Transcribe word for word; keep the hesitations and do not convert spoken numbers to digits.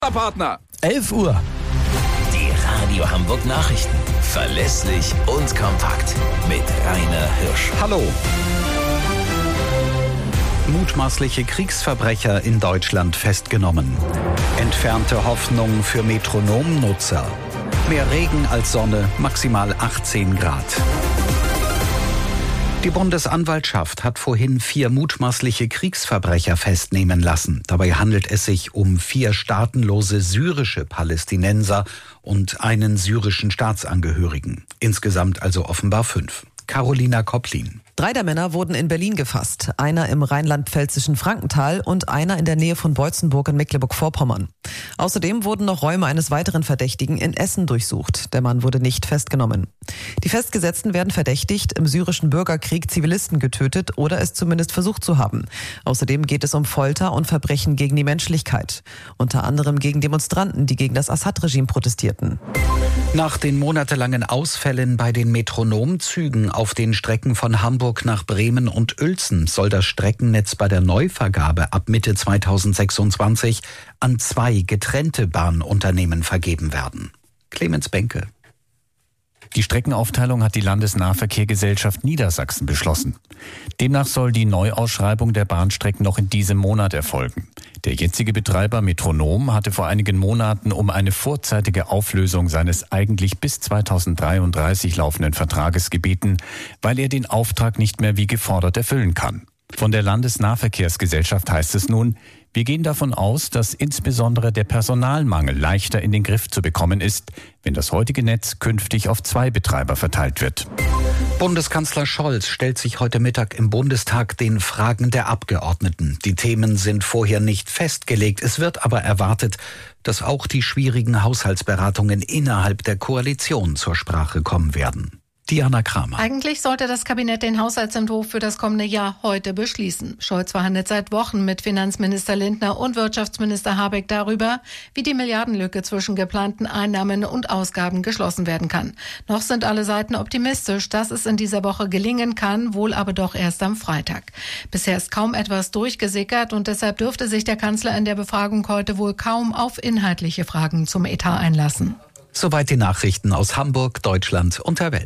Partner. elf Uhr. Die Radio Hamburg Nachrichten. Verlässlich und kompakt. Mit Rainer Hirsch. Hallo. Mutmaßliche Kriegsverbrecher in Deutschland festgenommen. Entfernte Hoffnung für Metronomnutzer. Mehr Regen als Sonne, maximal achtzehn Grad. Die Bundesanwaltschaft hat vorhin vier mutmaßliche Kriegsverbrecher festnehmen lassen. Dabei handelt es sich um vier staatenlose syrische Palästinenser und einen syrischen Staatsangehörigen. Insgesamt also offenbar fünf. Carolina Kopplin. Drei der Männer wurden in Berlin gefasst. Einer im rheinland-pfälzischen Frankenthal und einer in der Nähe von Beutzenburg in Mecklenburg-Vorpommern. Außerdem wurden noch Räume eines weiteren Verdächtigen in Essen durchsucht. Der Mann wurde nicht festgenommen. Die Festgesetzten werden verdächtigt, im syrischen Bürgerkrieg Zivilisten getötet oder es zumindest versucht zu haben. Außerdem geht es um Folter und Verbrechen gegen die Menschlichkeit. Unter anderem gegen Demonstranten, die gegen das Assad-Regime protestierten. Nach den monatelangen Ausfällen bei den Metronomzügen auf den Strecken von Hamburg nach Bremen und Uelzen soll das Streckennetz bei der Neuvergabe ab Mitte zweitausendsechsundzwanzig an zwei getrennte Bahnunternehmen vergeben werden. Clemens Benke. Die Streckenaufteilung hat die Landesnahverkehrgesellschaft Niedersachsen beschlossen. Demnach soll die Neuausschreibung der Bahnstrecken noch in diesem Monat erfolgen. Der jetzige Betreiber Metronom hatte vor einigen Monaten um eine vorzeitige Auflösung seines eigentlich bis zweitausenddreiunddreißig laufenden Vertrages gebeten, weil er den Auftrag nicht mehr wie gefordert erfüllen kann. Von der Landesnahverkehrsgesellschaft heißt es nun, wir gehen davon aus, dass insbesondere der Personalmangel leichter in den Griff zu bekommen ist, wenn das heutige Netz künftig auf zwei Betreiber verteilt wird. Bundeskanzler Scholz stellt sich heute Mittag im Bundestag den Fragen der Abgeordneten. Die Themen sind vorher nicht festgelegt. Es wird aber erwartet, dass auch die schwierigen Haushaltsberatungen innerhalb der Koalition zur Sprache kommen werden. Diana Kramer. Eigentlich sollte das Kabinett den Haushaltsentwurf für das kommende Jahr heute beschließen. Scholz verhandelt seit Wochen mit Finanzminister Lindner und Wirtschaftsminister Habeck darüber, wie die Milliardenlücke zwischen geplanten Einnahmen und Ausgaben geschlossen werden kann. Noch sind alle Seiten optimistisch, dass es in dieser Woche gelingen kann, wohl aber doch erst am Freitag. Bisher ist kaum etwas durchgesickert und deshalb dürfte sich der Kanzler in der Befragung heute wohl kaum auf inhaltliche Fragen zum Etat einlassen. Soweit die Nachrichten aus Hamburg, Deutschland und der Welt.